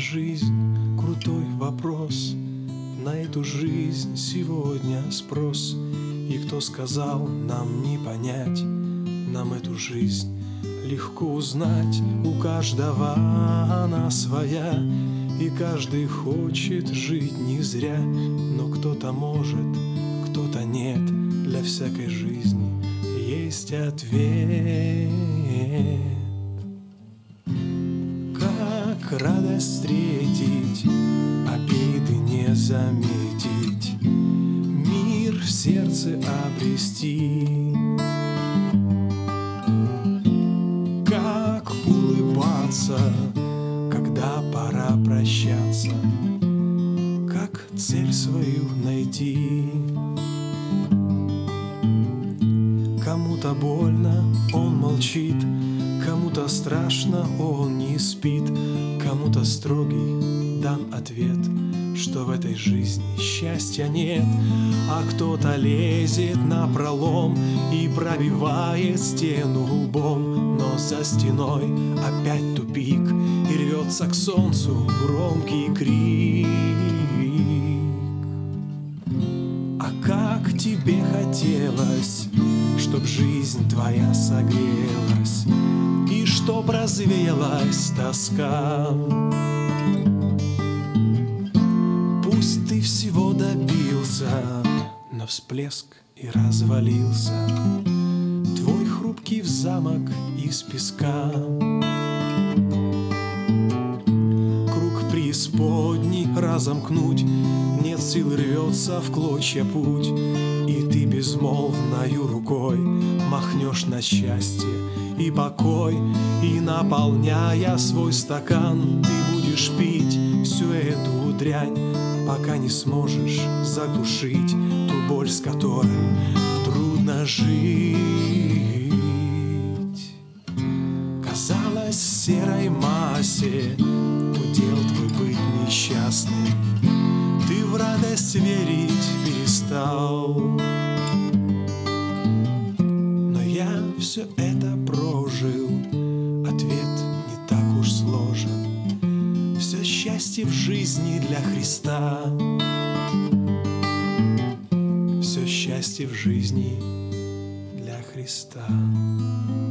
жизнь — крутой вопрос. На эту жизнь сегодня спрос. И кто сказал нам не понять? Нам эту жизнь легко узнать. У каждого она своя, и каждый хочет жить не зря. Но кто-то может, кто-то нет. Для всякой жизни есть ответ. Как радость встретить, обиды не заметить, мир в сердце обрести. Как улыбаться, когда пора прощаться, как цель свою найти. Кому-то больно, он молчит, кому-то страшно, он не спит, кому-то строгий дан ответ, что в этой жизни счастья нет. А кто-то лезет напролом и пробивает стену лбом, но за стеной опять тупик, и рвется к солнцу громкий крик. А как тебе хотелось, чтоб жизнь твоя согрелась, и чтоб развеялась тоска. Пусть ты всего добился, но всплеск и развалился твой хрупкий замок из песка. Круг преисподней разомкнуть нет сил, рвется в клочья путь, и ты безмолвною рукой махнешь на счастье и покой. И наполняя свой стакан, ты будешь пить всю эту дрянь, пока не сможешь заглушить ту боль, с которой трудно жить. Казалось, в серой массе удел твой быть несчастным, ты в радость верить перестал. Но я все это прожил, ответ не так уж сложен. Все счастье в жизни для Христа. Все счастье в жизни для Христа.